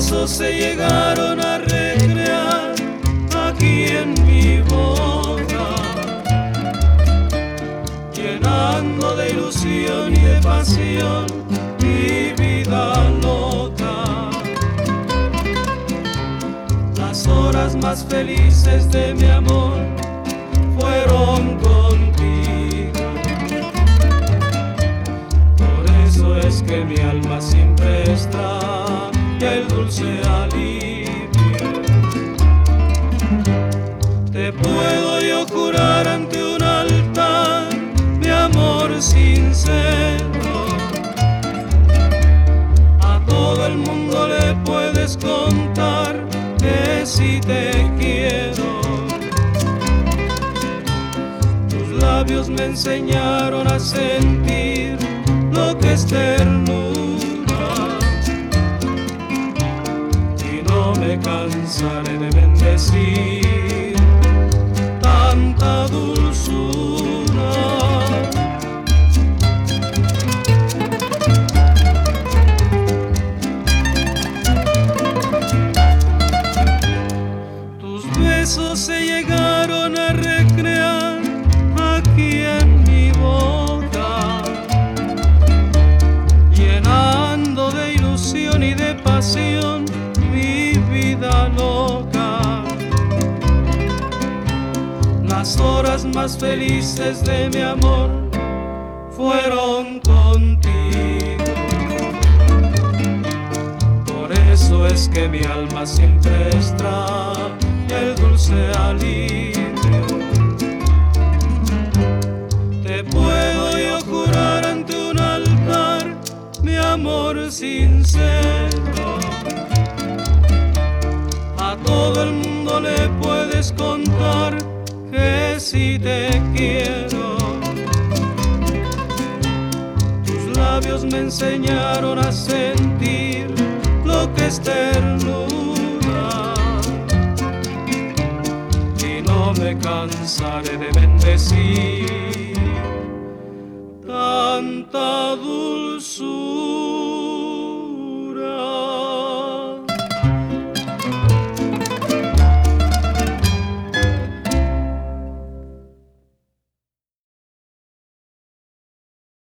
besos se llegaron a recrear aquí en mi boca, llenando de ilusión y de pasión mi vida loca. Las horas más felices de mi amor fueron contigo. Por eso es que mi alma siempre extraña el dulce alivio. Te puedo yo jurar ante un altar mi amor sincero. A todo el mundo le puedes contar que si te quiero. Tus labios me enseñaron a sentir lo que es ternura, y no me cansaré de bendecir tanta dulzura. Tus besos se llegaron a recrear aquí en mi boca, llenando de ilusión y de pasión mi vida loca. Las horas más felices de mi amor fueron contigo. Por eso es que mi alma siempre extraña el dulce alivio. Te puedo yo jurar ante un altar mi amor sincero. A todo el mundo le puedes contar que si te quiero. Tus labios me enseñaron a sentir lo que es ternura, y no me cansaré de bendecir tanta dulzura.